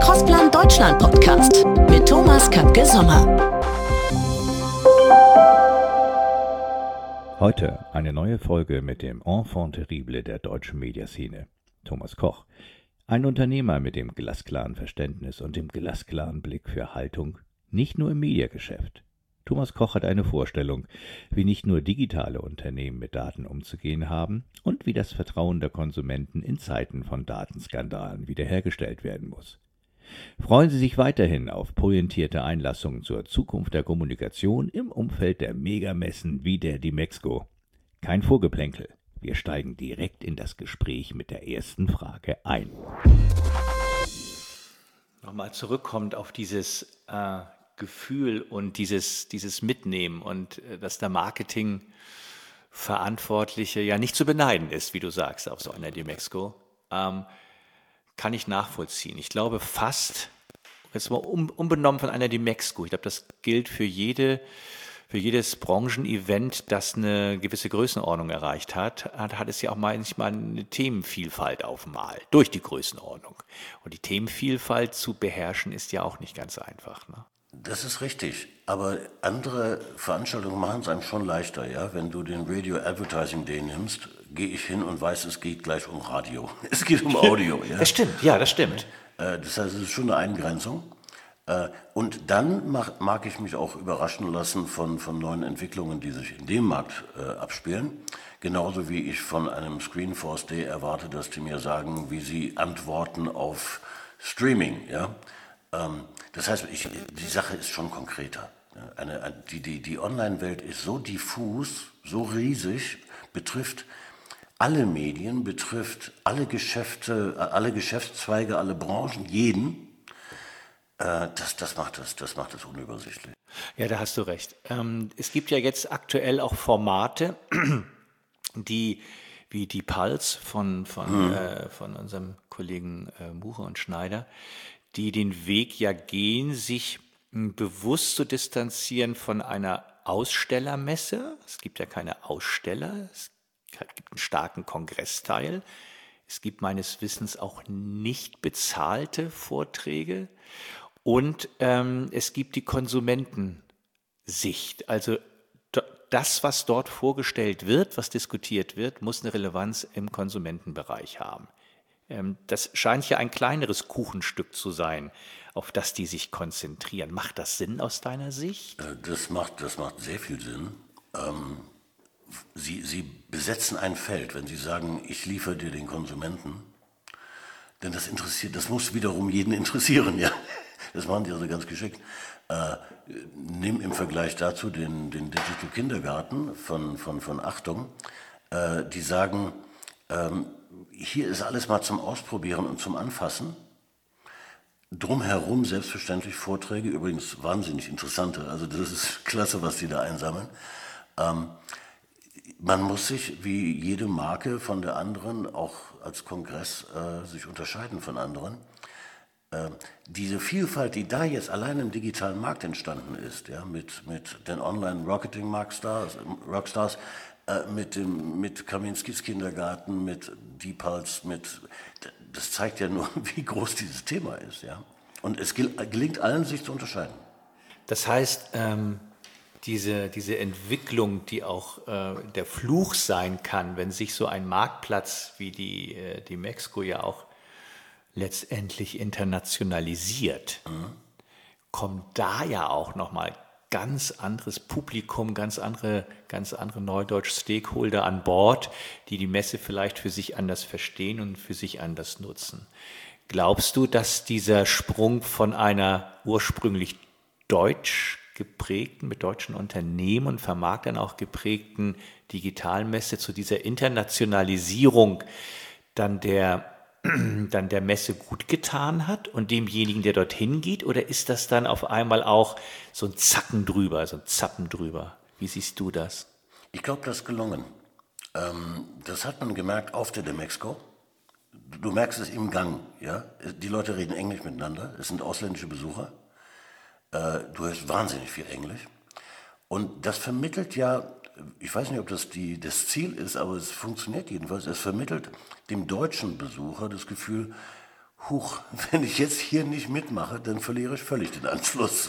Crossplan Deutschland Podcast mit Thomas Köpke-Sommer. Heute eine neue Folge mit dem Enfant terrible der deutschen Mediaszene, Thomas Koch. Ein Unternehmer mit dem glasklaren Verständnis und dem glasklaren Blick für Haltung, nicht nur im Mediageschäft. Thomas Koch hat eine Vorstellung, wie nicht nur digitale Unternehmen mit Daten umzugehen haben und wie das Vertrauen der Konsumenten in Zeiten von Datenskandalen wiederhergestellt werden muss. Freuen Sie sich weiterhin auf pointierte Einlassungen zur Zukunft der Kommunikation im Umfeld der Megamessen wie der Dimexco. Kein Vorgeplänkel, wir steigen direkt in das Gespräch mit der ersten Frage ein. Nochmal zurückkommt auf dieses Gefühl und dieses Mitnehmen und dass der Marketingverantwortliche ja nicht zu beneiden ist, wie du sagst, auf so einer Dimexco, kann ich nachvollziehen. Ich glaube fast, jetzt mal unbenommen von einer Dimexco, ich glaube, das gilt für jedes Branchenevent, das eine gewisse Größenordnung erreicht hat es ja auch manchmal eine Themenvielfalt auf einmal, durch die Größenordnung. Und die Themenvielfalt zu beherrschen ist ja auch nicht ganz einfach, ne? Das ist richtig, aber andere Veranstaltungen machen es einem schon leichter, ja. Wenn du den Radio Advertising Day nimmst, gehe ich hin und weiß, es geht gleich um Radio. Es geht um Audio, ja. Das stimmt, ja, das stimmt. Das heißt, es ist schon eine Eingrenzung. Und dann mag ich mich auch überraschen lassen von neuen Entwicklungen, die sich in dem Markt abspielen. Genauso wie ich von einem Screenforce Day erwarte, dass die mir sagen, wie sie antworten auf Streaming, ja. Das heißt, die Sache ist schon konkreter. Die Online-Welt ist so diffus, so riesig, betrifft alle Medien, betrifft alle Geschäfte, alle Geschäftszweige, alle Branchen, jeden. Das macht es unübersichtlich. Ja, da hast du recht. Es gibt ja jetzt aktuell auch Formate, die wie die Pulse von unserem Kollegen Buche und Schneider, die den Weg ja gehen, sich bewusst zu distanzieren von einer Ausstellermesse. Es gibt ja keine Aussteller, es gibt einen starken Kongressteil. Es gibt meines Wissens auch nicht bezahlte Vorträge. Und es gibt die Konsumentensicht. Also das, was dort vorgestellt wird, was diskutiert wird, muss eine Relevanz im Konsumentenbereich haben. Das scheint ja ein kleineres Kuchenstück zu sein, auf das die sich konzentrieren. Macht das Sinn aus deiner Sicht? Das macht sehr viel Sinn. Sie besetzen ein Feld, wenn Sie sagen, ich liefere dir den Konsumenten, denn das muss wiederum jeden interessieren, ja. Das machen die also ganz geschickt. Nimm im Vergleich dazu den Digital Kindergarten von Achtung, die sagen, hier ist alles mal zum Ausprobieren und zum Anfassen. Drumherum selbstverständlich Vorträge, übrigens wahnsinnig interessante, also das ist klasse, was die da einsammeln. Man muss sich wie jede Marke von der anderen, auch als Kongress, sich unterscheiden von anderen. Diese Vielfalt, die da jetzt allein im digitalen Markt entstanden ist, ja, mit den Online-Marketing-Rockstars, mit Kaminskis Kindergarten, mit Deepals, das zeigt ja nur, wie groß dieses Thema ist, ja. Und es gelingt allen, sich zu unterscheiden. Das heißt, diese Entwicklung, die auch der Fluch sein kann, wenn sich so ein Marktplatz wie die Mexco ja auch letztendlich internationalisiert, kommt da ja auch nochmal ganz anderes Publikum, ganz andere Neudeutsch Stakeholder an Bord, die Messe vielleicht für sich anders verstehen und für sich anders nutzen. Glaubst du, dass dieser Sprung von einer ursprünglich deutsch geprägten, mit deutschen Unternehmen und Vermarktern auch geprägten Digitalmesse zu dieser Internationalisierung dann der Messe gut getan hat und demjenigen, der dorthin geht? Oder ist das dann auf einmal auch so ein Zacken drüber, so ein Zappen drüber? Wie siehst du das? Ich glaube, das ist gelungen. Das hat man gemerkt auf der Demexco. Du merkst es im Gang, ja. Die Leute reden Englisch miteinander. Es sind ausländische Besucher. Du hörst wahnsinnig viel Englisch. Und das vermittelt ja, ich weiß nicht, ob das das Ziel ist, aber es funktioniert jedenfalls. Es vermittelt dem deutschen Besucher das Gefühl, huch, wenn ich jetzt hier nicht mitmache, dann verliere ich völlig den Anschluss.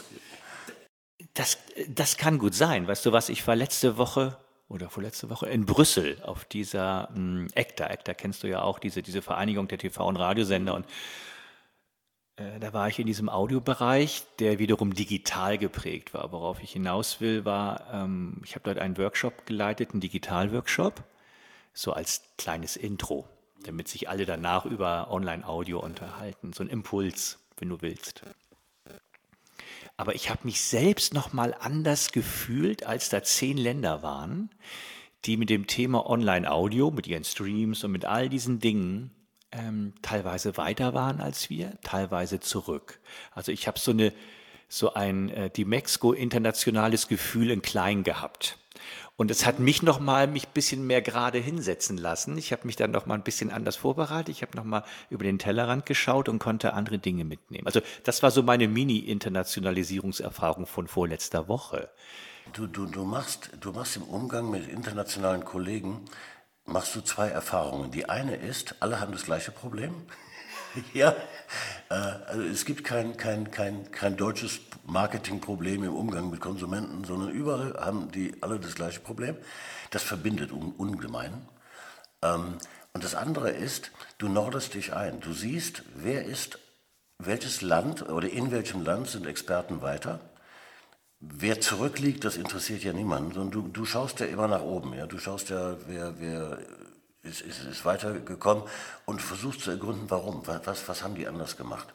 Das kann gut sein. Weißt du was, ich war letzte Woche oder vorletzte Woche in Brüssel auf dieser ECTA. ECTA kennst du ja auch, diese Vereinigung der TV- und Radiosender. Und da war ich in diesem Audiobereich, der wiederum digital geprägt war. Worauf ich hinaus will, war, ich habe dort einen Workshop geleitet, einen Digital-Workshop, so als kleines Intro, damit sich alle danach über Online-Audio unterhalten. So ein Impuls, wenn du willst. Aber ich habe mich selbst noch mal anders gefühlt, als da 10 Länder waren, die mit dem Thema Online-Audio, mit ihren Streams und mit all diesen Dingen teilweise weiter waren als wir, teilweise zurück. Also ich habe so ein Dimexco internationales Gefühl in klein gehabt. Und es hat mich ein bisschen mehr gerade hinsetzen lassen. Ich habe mich dann noch mal ein bisschen anders vorbereitet. Ich habe noch mal über den Tellerrand geschaut und konnte andere Dinge mitnehmen. Also das war so meine Mini-Internationalisierungserfahrung von vorletzter Woche. Du machst im Umgang mit internationalen Kollegen, machst du 2 Erfahrungen. Die eine ist, alle haben das gleiche Problem. Ja, also es gibt kein deutsches Marketingproblem im Umgang mit Konsumenten, sondern überall haben die alle das gleiche Problem. Das verbindet ungemein. Und das andere ist, du nordest dich ein. Du siehst, welches Land oder in welchem Land sind Experten weiter. Wer zurückliegt, das interessiert ja niemanden, sondern du schaust ja immer nach oben. Ja? Du schaust ja, wer ist weitergekommen und versuchst zu ergründen, warum. Was haben die anders gemacht?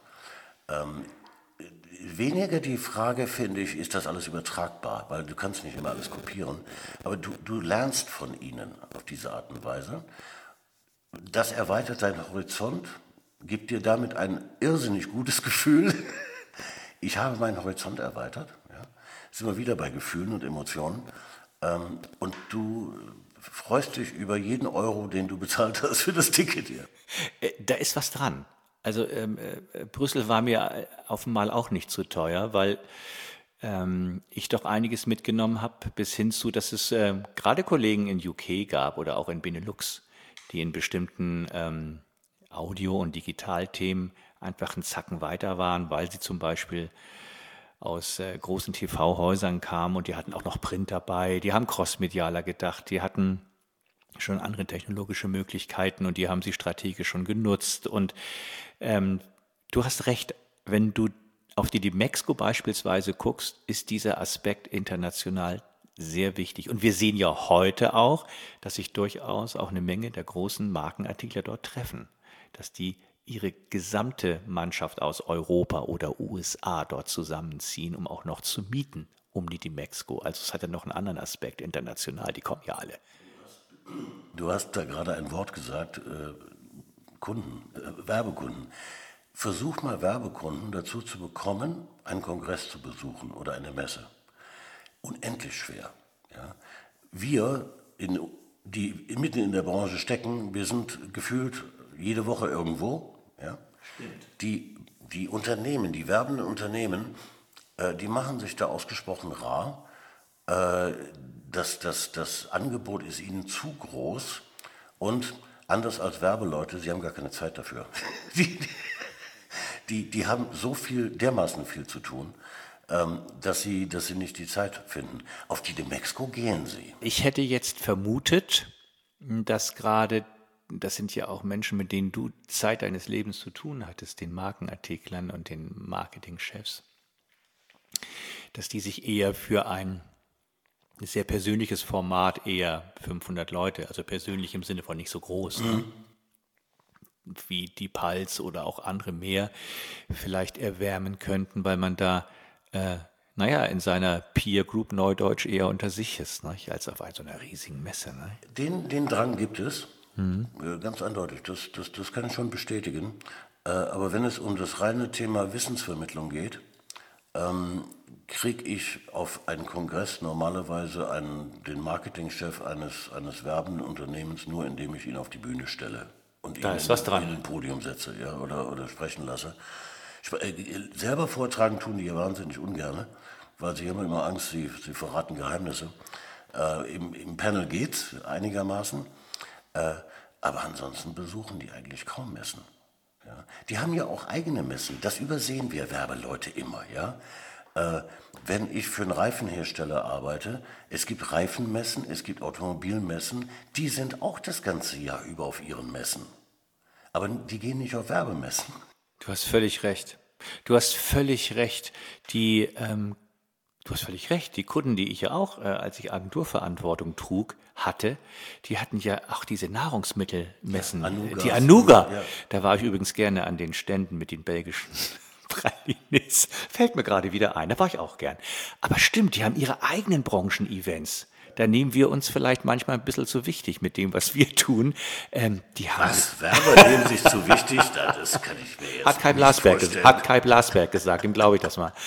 Weniger die Frage, finde ich, ist das alles übertragbar, weil du kannst nicht immer alles kopieren, aber du lernst von ihnen auf diese Art und Weise. Das erweitert deinen Horizont, gibt dir damit ein irrsinnig gutes Gefühl. Ich habe meinen Horizont erweitert. Ja. Sind wir wieder bei Gefühlen und Emotionen. Und du freust dich über jeden Euro, den du bezahlt hast für das Ticket hier. Da ist was dran. Also Brüssel war mir auf einmal auch nicht zu teuer, weil ich doch einiges mitgenommen habe, bis hin zu, dass es gerade Kollegen in UK gab oder auch in Benelux, die in bestimmten Audio- und Digitalthemen einfach einen Zacken weiter waren, weil sie zum Beispiel aus großen TV-Häusern kamen und die hatten auch noch Print dabei, die haben crossmedialer gedacht, die hatten schon andere technologische Möglichkeiten und die haben sie strategisch schon genutzt. Und du hast recht, wenn du auf die Dimexco beispielsweise guckst, ist dieser Aspekt international sehr wichtig. Und wir sehen ja heute auch, dass sich durchaus auch eine Menge der großen Markenartikler dort treffen, dass die ihre gesamte Mannschaft aus Europa oder USA dort zusammenziehen, um auch noch zu mieten um die Dimexco. Also es hat ja noch einen anderen Aspekt international, die kommen ja alle. Du hast da gerade ein Wort gesagt, Werbekunden. Versuch mal Werbekunden dazu zu bekommen, einen Kongress zu besuchen oder eine Messe. Unendlich schwer. Ja. Wir, die mitten in der Branche stecken, wir sind gefühlt jede Woche irgendwo. Ja. Die Unternehmen, die werbenden Unternehmen, die machen sich da ausgesprochen rar. Das Angebot ist ihnen zu groß und anders als Werbeleute, sie haben gar keine Zeit dafür. Die haben dermaßen viel zu tun, dass sie nicht die Zeit finden. Auf die Dimexco gehen sie. Ich hätte jetzt vermutet, dass gerade, das sind ja auch Menschen, mit denen du Zeit deines Lebens zu tun hattest, den Markenartiklern und den Marketingchefs, dass die sich eher für ein sehr persönliches Format, eher 500 Leute, also persönlich im Sinne von nicht so groß, ne? Wie die Pulse oder auch andere mehr, vielleicht erwärmen könnten, weil man da, in seiner Peer Group Neudeutsch eher unter sich ist, ne? Als auf so einer riesigen Messe. Ne? Den Drang gibt es, ganz eindeutig, das kann ich schon bestätigen. Aber wenn es um das reine Thema Wissensvermittlung geht, kriege ich auf einen Kongress normalerweise den Marketingchef eines werbenden Unternehmens nur, indem ich ihn auf die Bühne stelle und ihn in ein Podium setze, ja, oder sprechen lasse. Selber vortragen tun die ja wahnsinnig ungern, weil sie haben immer Angst, sie verraten Geheimnisse. Im Panel geht's einigermaßen, aber ansonsten besuchen die eigentlich kaum Messen. Ja. Die haben ja auch eigene Messen. Das übersehen wir Werbeleute immer. Ja. Wenn ich für einen Reifenhersteller arbeite, es gibt Reifenmessen, es gibt Automobilmessen, die sind auch das ganze Jahr über auf ihren Messen. Aber die gehen nicht auf Werbemessen. Du hast völlig recht. Du hast völlig recht. Du hast völlig recht. Die Kunden, die ich ja auch, als ich Agenturverantwortung trug, hatte, die hatten ja auch diese Nahrungsmittelmessen. Ja, Anugas. Die Anuga. Ja. Da war ich übrigens gerne an den Ständen mit den belgischen Pralines. Fällt mir gerade wieder ein. Da war ich auch gern. Aber stimmt, die haben ihre eigenen Branchen-Events. Da nehmen wir uns vielleicht manchmal ein bisschen zu wichtig mit dem, was wir tun. Die haben Was? Werber nehmen sich zu wichtig? Das kann ich mir jetzt Hat Kai nicht Blasberg, vorstellen. hat Kai Blasberg gesagt, dem glaube ich das mal.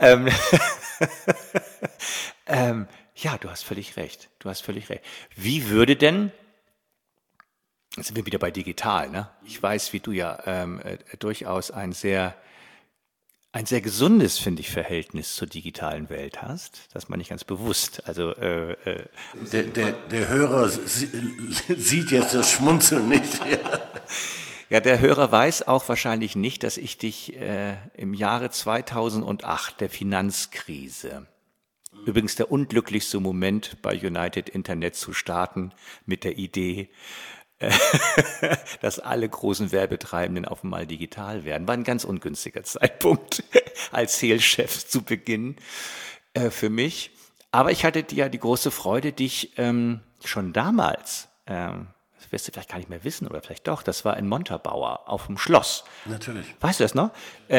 Ja, du hast völlig recht. Du hast völlig recht. Wie würde denn, jetzt sind wir wieder bei digital, ne? Ich weiß, wie du ja durchaus ein sehr gesundes, finde ich, Verhältnis zur digitalen Welt hast. Das meine ich ganz bewusst. Also Der Hörer sieht jetzt das Schmunzeln nicht. Ja. ja, der Hörer weiß auch wahrscheinlich nicht, dass ich dich im Jahre 2008, der Finanzkrise, übrigens der unglücklichste Moment bei United Internet zu starten mit der Idee, dass alle großen Werbetreibenden auf einmal digital werden. War ein ganz ungünstiger Zeitpunkt als Sales-Chef zu Beginn für mich. Aber ich hatte ja die große Freude, dich schon damals, das wirst du vielleicht gar nicht mehr wissen oder vielleicht doch, das war in Montabaur auf dem Schloss. Natürlich. Weißt du das noch?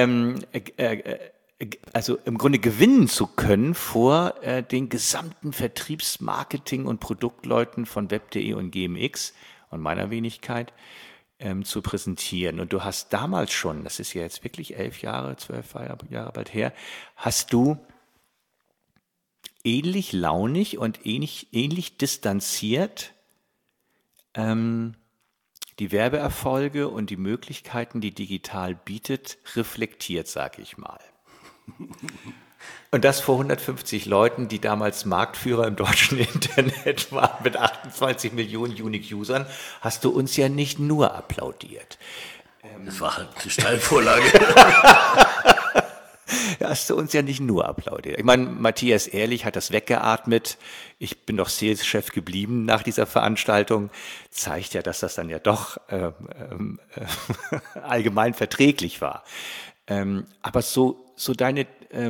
Also im Grunde gewinnen zu können vor den gesamten Vertriebsmarketing- und Produktleuten von Web.de und GMX und meiner Wenigkeit zu präsentieren. Und du hast damals schon, das ist ja jetzt wirklich 11 Jahre, 12 Jahre bald her, hast du ähnlich launig und ähnlich distanziert die Werbeerfolge und die Möglichkeiten, die digital bietet, reflektiert, sage ich mal. Und das vor 150 Leuten, die damals Marktführer im deutschen Internet waren, mit 28 Millionen Unique-Usern, hast du uns ja nicht nur applaudiert. Das war halt eine Steilvorlage. Hast du uns ja nicht nur applaudiert. Ich meine, Matthias Ehrlich hat das weggeatmet. Ich bin doch Sales-Chef geblieben nach dieser Veranstaltung. Zeigt ja, dass das dann ja doch allgemein verträglich war. Aber so deine,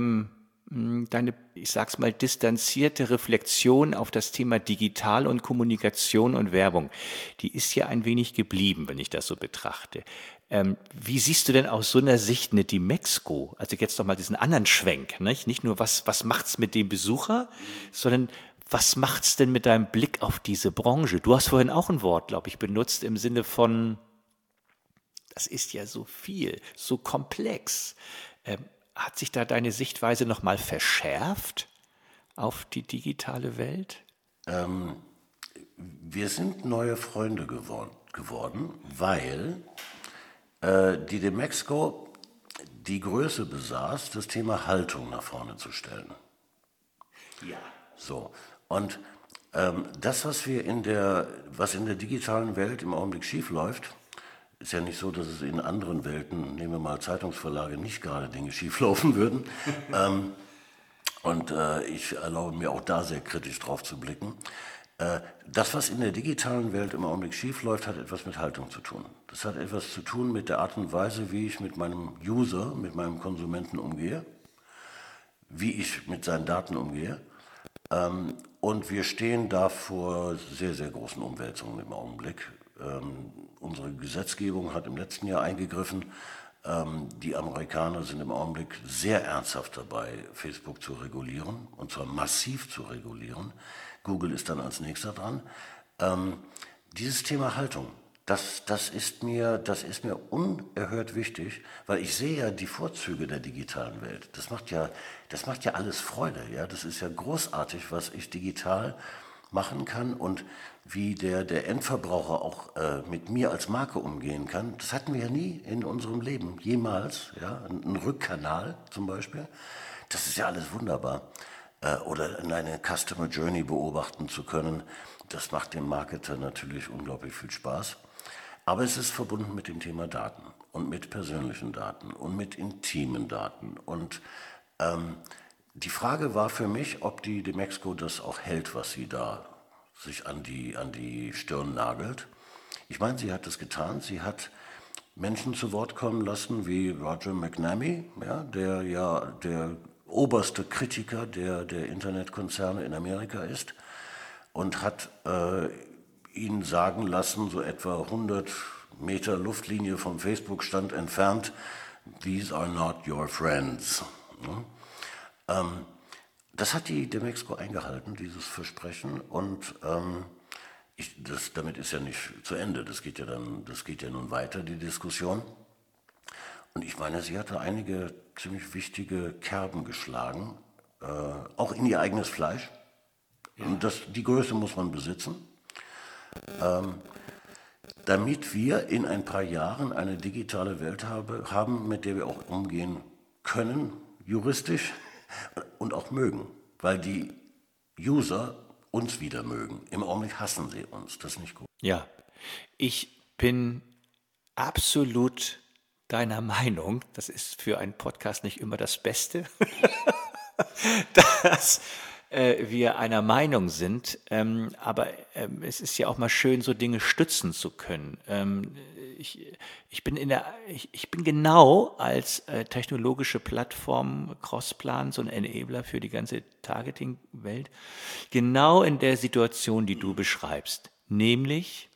ich sag's mal, distanzierte Reflexion auf das Thema Digital und Kommunikation und Werbung, die ist ja ein wenig geblieben, wenn ich das so betrachte. Wie siehst du denn aus so einer Sicht eine Dimexco? Also jetzt doch mal diesen anderen Schwenk, nicht nur was macht's mit dem Besucher, sondern was macht's denn mit deinem Blick auf diese Branche? Du hast vorhin auch ein Wort, glaube ich, benutzt im Sinne von, das ist ja so viel, so komplex. Hat sich da deine Sichtweise nochmal verschärft auf die digitale Welt? Wir sind neue Freunde geworden, weil die Demexco die Größe besaß, das Thema Haltung nach vorne zu stellen. Ja. So, und das, was in der digitalen Welt im Augenblick schief läuft, ist ja nicht so, dass es in anderen Welten, nehmen wir mal Zeitungsverlage, nicht gerade Dinge schieflaufen würden. Ich erlaube mir auch da sehr kritisch drauf zu blicken. Das, was in der digitalen Welt im Augenblick schiefläuft, hat etwas mit Haltung zu tun. Das hat etwas zu tun mit der Art und Weise, wie ich mit meinem User, mit meinem Konsumenten umgehe, wie ich mit seinen Daten umgehe. Und wir stehen da vor sehr, sehr großen Umwälzungen im Augenblick. Unsere Gesetzgebung hat im letzten Jahr eingegriffen. Die Amerikaner sind im Augenblick sehr ernsthaft dabei, Facebook zu regulieren, und zwar massiv zu regulieren. Google ist dann als nächster dran. Dieses Thema Haltung, das ist mir unerhört wichtig, weil ich sehe ja die Vorzüge der digitalen Welt. Das macht ja alles Freude. Ja? Das ist ja großartig, was ich digital machen kann und wie der Endverbraucher auch mit mir als Marke umgehen kann. Das hatten wir ja nie in unserem Leben, jemals. Ja? Ein Rückkanal zum Beispiel. Das ist ja alles wunderbar. Oder eine Customer Journey beobachten zu können, das macht dem Marketer natürlich unglaublich viel Spaß. Aber es ist verbunden mit dem Thema Daten und mit persönlichen Daten und mit intimen Daten. Und die Frage war für mich, ob die Demexco das auch hält, was sie da sich an die Stirn nagelt. Ich meine, sie hat es getan. Sie hat Menschen zu Wort kommen lassen wie Roger McNamee, ja, der oberste Kritiker der Internetkonzerne in Amerika ist, und hat ihn sagen lassen, so etwa 100 Meter Luftlinie vom Facebook-Stand entfernt, "These are not your friends." Ja? Das hat die Demexco eingehalten, dieses Versprechen, und damit ist ja nicht zu Ende, das geht ja nun weiter, die Diskussion. Und ich meine, sie hatte einige ziemlich wichtige Kerben geschlagen, auch in ihr eigenes Fleisch. Ja. Und die Größe muss man besitzen, damit wir in ein paar Jahren eine digitale Welt haben, mit der wir auch umgehen können, juristisch, und auch mögen, weil die User uns wieder mögen. Im Augenblick hassen sie uns, das ist nicht gut. Ja, ich bin absolut deiner Meinung, das ist für einen Podcast nicht immer das Beste, dass wir einer Meinung sind, aber es ist ja auch mal schön, so Dinge stützen zu können. Ich bin genau als technologische Plattform Crossplan, so ein Enabler für die ganze Targeting-Welt, genau in der Situation, die du beschreibst, nämlich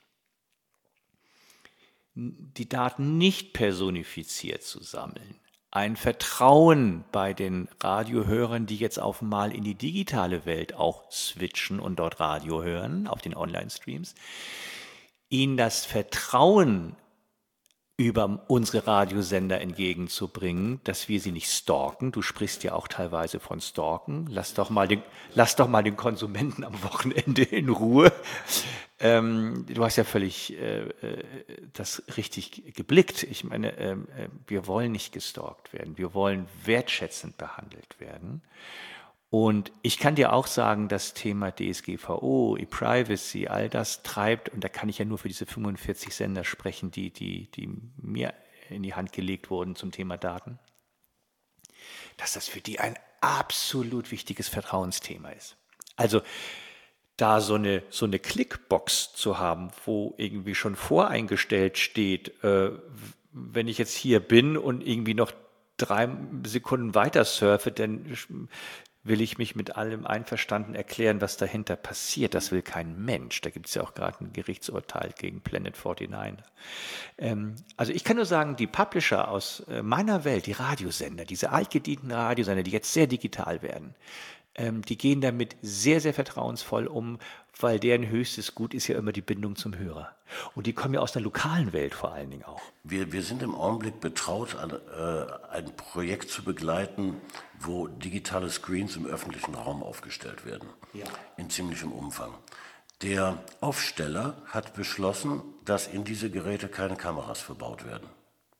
die Daten nicht personifiziert zu sammeln. Ein Vertrauen bei den Radiohörern, die jetzt auf einmal in die digitale Welt auch switchen und dort Radio hören, auf den Online-Streams, ihnen das Vertrauen über unsere Radiosender entgegenzubringen, dass wir sie nicht stalken. Du sprichst ja auch teilweise von stalken. Lass doch mal den Konsumenten am Wochenende in Ruhe. Du hast ja völlig das richtig geblickt. Ich meine, wir wollen nicht gestalkt werden. Wir wollen wertschätzend behandelt werden. Und ich kann dir auch sagen, das Thema DSGVO, E-Privacy, all das treibt, und da kann ich ja nur für diese 45 Sender sprechen, die mir in die Hand gelegt wurden zum Thema Daten, dass das für die ein absolut wichtiges Vertrauensthema ist. Also da so eine Clickbox zu haben, wo irgendwie schon voreingestellt steht, wenn ich jetzt hier bin und irgendwie noch 3 Sekunden weiter surfe, dann will ich mich mit allem einverstanden erklären, was dahinter passiert. Das will kein Mensch. Da gibt es ja auch gerade ein Gerichtsurteil gegen Planet 49. Also ich kann nur sagen, die Publisher aus meiner Welt, die Radiosender, diese altgedienten Radiosender, die jetzt sehr digital werden, die gehen damit sehr, sehr vertrauensvoll um, weil deren höchstes Gut ist ja immer die Bindung zum Hörer. Und die kommen ja aus einer lokalen Welt vor allen Dingen auch. Wir sind im Augenblick betraut, ein Projekt zu begleiten, wo digitale Screens im öffentlichen Raum aufgestellt werden. Ja. In ziemlichem Umfang. Der Aufsteller hat beschlossen, dass in diese Geräte keine Kameras verbaut werden.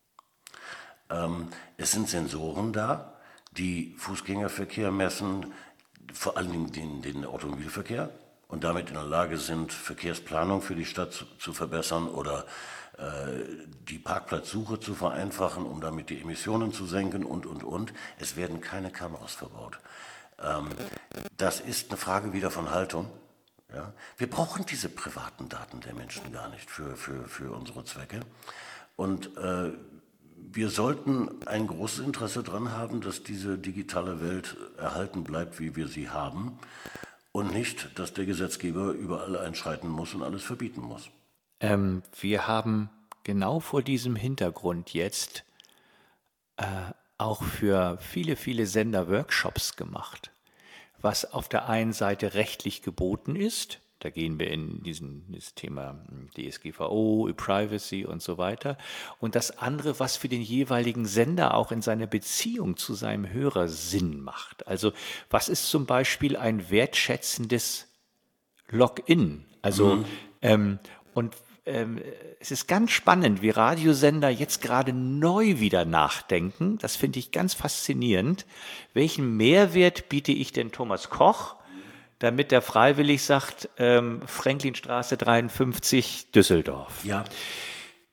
Es sind Sensoren da, die Fußgängerverkehr messen, vor allen Dingen den Automobilverkehr, und damit in der Lage sind, Verkehrsplanung für die Stadt zu verbessern oder die Parkplatzsuche zu vereinfachen, um damit die Emissionen zu senken und. Es werden keine Kameras verbaut. Das ist eine Frage wieder von Haltung. Ja? Wir brauchen diese privaten Daten der Menschen gar nicht für unsere Zwecke. Und wir sollten ein großes Interesse daran haben, dass diese digitale Welt erhalten bleibt, wie wir sie haben, und nicht, dass der Gesetzgeber überall einschreiten muss und alles verbieten muss. Wir haben genau vor diesem Hintergrund jetzt auch für viele, viele Sender Workshops gemacht, was auf der einen Seite rechtlich geboten ist. Da gehen wir in dieses Thema DSGVO, E-Privacy und so weiter. Und das andere, was für den jeweiligen Sender auch in seiner Beziehung zu seinem Hörer Sinn macht. Also was ist zum Beispiel ein wertschätzendes Login? Also es ist ganz spannend, wie Radiosender jetzt gerade neu wieder nachdenken. Das finde ich ganz faszinierend. Welchen Mehrwert biete ich denn Thomas Koch, damit der freiwillig sagt, Franklinstraße 53, Düsseldorf. Ja.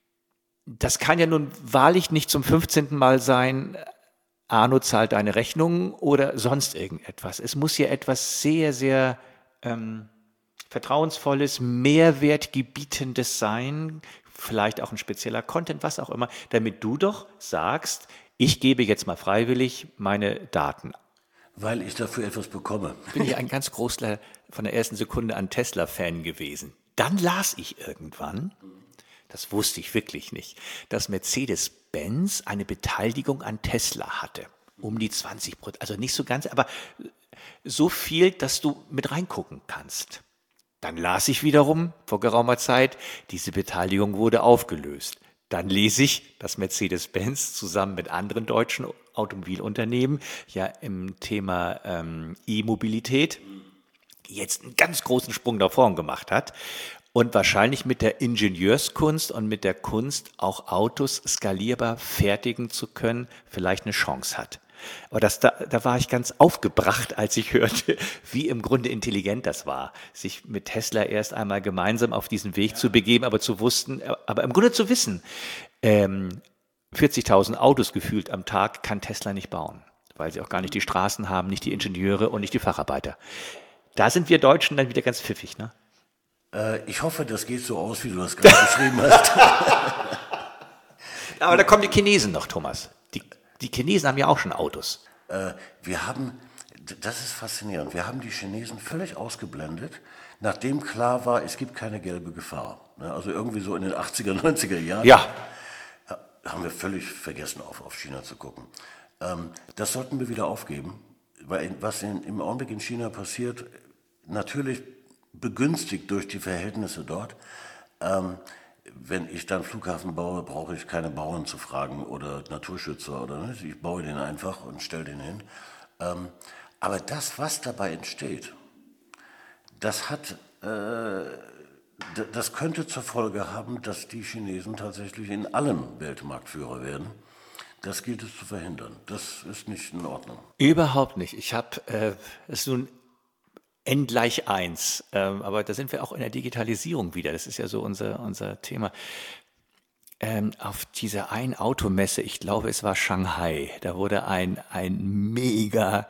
das kann ja nun wahrlich nicht zum 15. Mal sein, Arno zahlt deine Rechnung oder sonst irgendetwas. Es muss ja etwas sehr, sehr Vertrauensvolles, Mehrwertgebietendes sein, vielleicht auch ein spezieller Content, was auch immer, damit du doch sagst, ich gebe jetzt mal freiwillig meine Daten. Weil ich dafür etwas bekomme. Bin ich ein ganz großer, von der ersten Sekunde an Tesla-Fan gewesen. Dann las ich irgendwann, das wusste ich wirklich nicht, dass Mercedes-Benz eine Beteiligung an Tesla hatte. Um die 20%, also nicht so ganz, aber so viel, dass du mit reingucken kannst. Dann las ich wiederum vor geraumer Zeit, diese Beteiligung wurde aufgelöst. Dann lese ich, dass Mercedes-Benz zusammen mit anderen deutschen Automobilunternehmen ja im Thema E-Mobilität jetzt einen ganz großen Sprung nach vorn gemacht hat und wahrscheinlich mit der Ingenieurskunst und mit der Kunst, auch Autos skalierbar fertigen zu können, vielleicht eine Chance hat. Aber da war ich ganz aufgebracht, als ich hörte, wie im Grunde intelligent das war, sich mit Tesla erst einmal gemeinsam auf diesen Weg zu begeben, aber im Grunde zu wissen, 40.000 Autos gefühlt am Tag kann Tesla nicht bauen, weil sie auch gar nicht die Straßen haben, nicht die Ingenieure und nicht die Facharbeiter. Da sind wir Deutschen dann wieder ganz pfiffig, ne? Ich hoffe, das geht so aus, wie du das gerade beschrieben hast. Aber da kommen die Chinesen noch, Thomas. Die Chinesen haben ja auch schon Autos. Das ist faszinierend, wir haben die Chinesen völlig ausgeblendet, nachdem klar war, es gibt keine gelbe Gefahr. Also irgendwie so in den 80er, 90er Jahren haben wir völlig vergessen, auf China zu gucken. Das sollten wir wieder aufgeben, weil was im Augenblick in China passiert, natürlich begünstigt durch die Verhältnisse dort. Wenn ich dann Flughafen baue, brauche ich keine Bauern zu fragen oder Naturschützer oder nicht. Ich baue den einfach und stelle den hin. Aber das, was dabei entsteht, das könnte zur Folge haben, dass die Chinesen tatsächlich in allem Weltmarktführer werden. Das gilt es zu verhindern. Das ist nicht in Ordnung. Überhaupt nicht. Ich habe es nun N=1, aber da sind wir auch in der Digitalisierung wieder. Das ist ja so unser Thema. Auf dieser einen Automesse, ich glaube, es war Shanghai, da wurde ein mega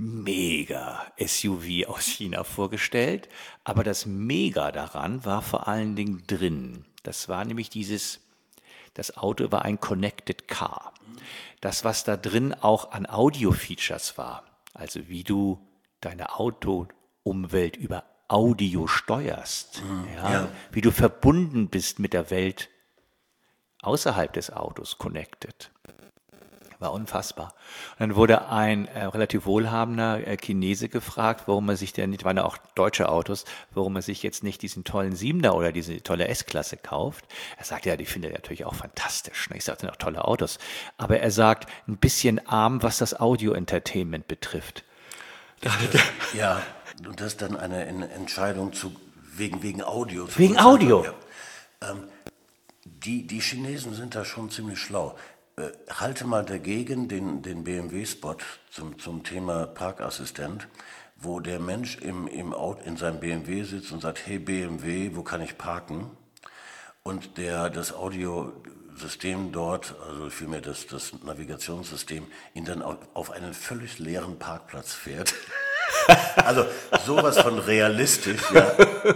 SUV aus China vorgestellt. Aber das Mega daran war vor allen Dingen drin. Das war nämlich das Auto war ein Connected Car. Das, was da drin auch an Audio-Features war, also wie du deine Umwelt über Audio steuerst, wie du verbunden bist mit der Welt außerhalb des Autos, connected. War unfassbar. Und dann wurde ein relativ wohlhabender Chinese gefragt, warum man sich denn nicht, waren ja auch deutsche Autos, warum man sich jetzt nicht diesen tollen 7er oder diese tolle S-Klasse kauft. Er sagt, ja, die findet er natürlich auch fantastisch. Ich sage, das sind auch tolle Autos. Aber er sagt, ein bisschen arm, was das Audio-Entertainment betrifft. Ja, und das ist dann eine Entscheidung wegen Audio. Wegen Audio? Ja. Die Chinesen sind da schon ziemlich schlau. Halte mal dagegen den BMW-Spot zum Thema Parkassistent, wo der Mensch in seinem BMW sitzt und sagt, hey BMW, wo kann ich parken? Und das Audiosystem dort, also vielmehr das Navigationssystem, ihn dann auf einen völlig leeren Parkplatz fährt. Also sowas von realistisch, ja.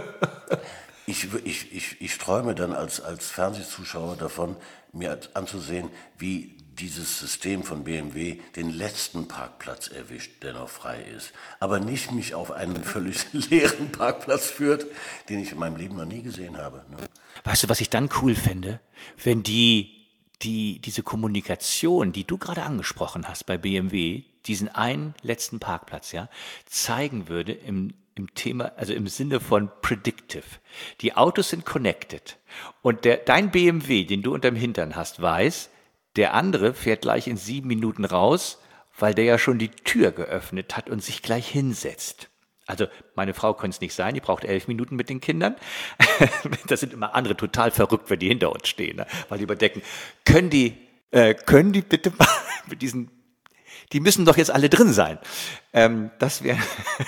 Ich träume dann als Fernsehzuschauer davon, mir anzusehen, wie dieses System von BMW den letzten Parkplatz erwischt, der noch frei ist. Aber nicht mich auf einen völlig leeren Parkplatz führt, den ich in meinem Leben noch nie gesehen habe. Ne? Weißt du, was ich dann cool fände? Wenn diese Kommunikation, die du gerade angesprochen hast bei BMW, diesen einen letzten Parkplatz, ja, zeigen würde im Thema, also im Sinne von predictive. Die Autos sind connected und dein BMW, den du unterm Hintern hast, weiß, der andere fährt gleich in 7 Minuten raus, weil der ja schon die Tür geöffnet hat und sich gleich hinsetzt. Also meine Frau könnte es nicht sein, die braucht 11 Minuten mit den Kindern. Das sind immer andere total verrückt, wenn die hinter uns stehen, ne? Weil die überdenken, können die bitte mal mit diesen Die müssen doch jetzt alle drin sein. Das wären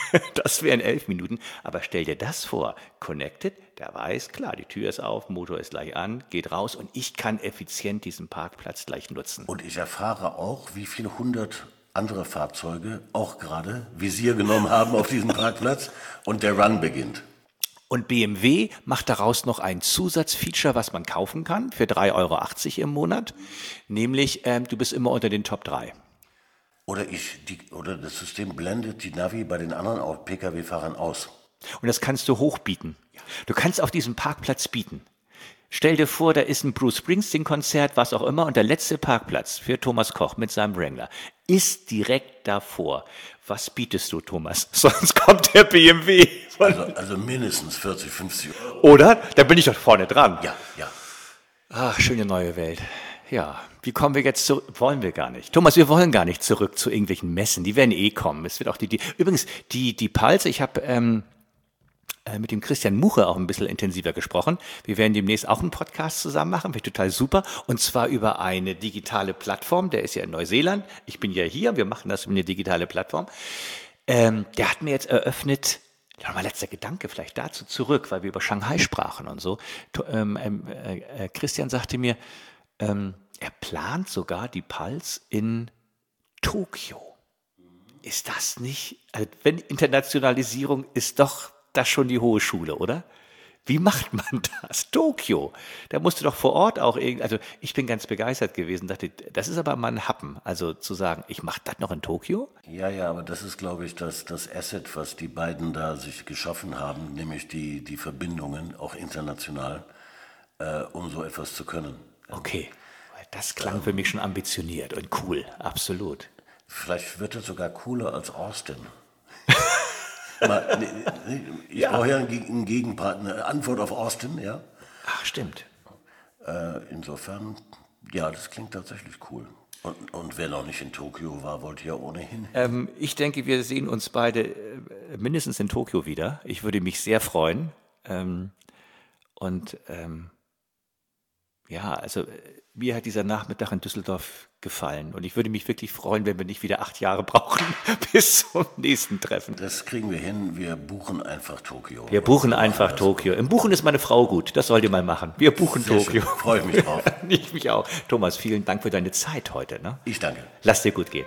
11 Minuten. Aber stell dir das vor. Connected, der weiß, klar, die Tür ist auf, Motor ist gleich an, geht raus und ich kann effizient diesen Parkplatz gleich nutzen. Und ich erfahre auch, wie viele 100 andere Fahrzeuge auch gerade Visier genommen haben auf diesem Parkplatz und der Run beginnt. Und BMW macht daraus noch ein Zusatzfeature, was man kaufen kann für 3,80 € im Monat. Nämlich, du bist immer unter den Top 3. Oder das System blendet die Navi bei den anderen Pkw-Fahrern aus. Und das kannst du hochbieten. Du kannst auf diesem Parkplatz bieten. Stell dir vor, da ist ein Bruce Springsteen-Konzert, was auch immer, und der letzte Parkplatz für Thomas Koch mit seinem Wrangler ist direkt davor. Was bietest du, Thomas? Sonst kommt der BMW. Also mindestens 40, 50 €. Oder? Da bin ich doch vorne dran. Ja. Ach, schöne neue Welt. Ja, wie kommen wir jetzt zurück? Wollen wir gar nicht. Thomas, wir wollen gar nicht zurück zu irgendwelchen Messen. Die werden eh kommen. Es wird auch übrigens, die Pulse, ich habe mit dem Christian Muche auch ein bisschen intensiver gesprochen. Wir werden demnächst auch einen Podcast zusammen machen, wird total super. Und zwar über eine digitale Plattform. Der ist ja in Neuseeland. Ich bin ja hier. Wir machen das über eine digitale Plattform. Der hat mir jetzt eröffnet, nochmal letzter Gedanke vielleicht dazu zurück, weil wir über Shanghai sprachen und so. Christian sagte mir, er plant sogar die Pulse in Tokio. Ist das nicht, also wenn Internationalisierung ist doch das schon die hohe Schule, oder? Wie macht man das? Tokio, da musst du doch vor Ort auch also ich bin ganz begeistert gewesen, dachte, das ist aber mal ein Happen, also zu sagen, ich mache das noch in Tokio? Ja, aber das ist, glaube ich, das Asset, was die beiden da sich geschaffen haben, nämlich die Verbindungen, auch international, um so etwas zu können. Okay, das klang für mich schon ambitioniert und cool, absolut. Vielleicht wird es sogar cooler als Austin. Ich brauche ja einen Gegenpart, eine Antwort auf Austin, ja. Ach, stimmt. Insofern, ja, das klingt tatsächlich cool. Und wer noch nicht in Tokio war, wollte ja ohnehin. Ich denke, wir sehen uns beide mindestens in Tokio wieder. Ich würde mich sehr freuen. Also mir hat dieser Nachmittag in Düsseldorf gefallen. Und ich würde mich wirklich freuen, wenn wir nicht wieder 8 Jahre brauchen bis zum nächsten Treffen. Das kriegen wir hin. Wir buchen einfach Tokio. Wir buchen einfach Tokio. Im Buchen ist meine Frau gut. Das sollt ihr mal machen. Wir buchen Sehr Tokio. Freue ich mich drauf. Ich mich auch. Thomas, vielen Dank für deine Zeit heute. Ne? Ich danke. Lass dir gut gehen.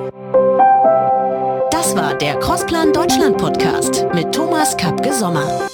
Das war der Crossplan Deutschland Podcast mit Thomas Kapke-Sommer.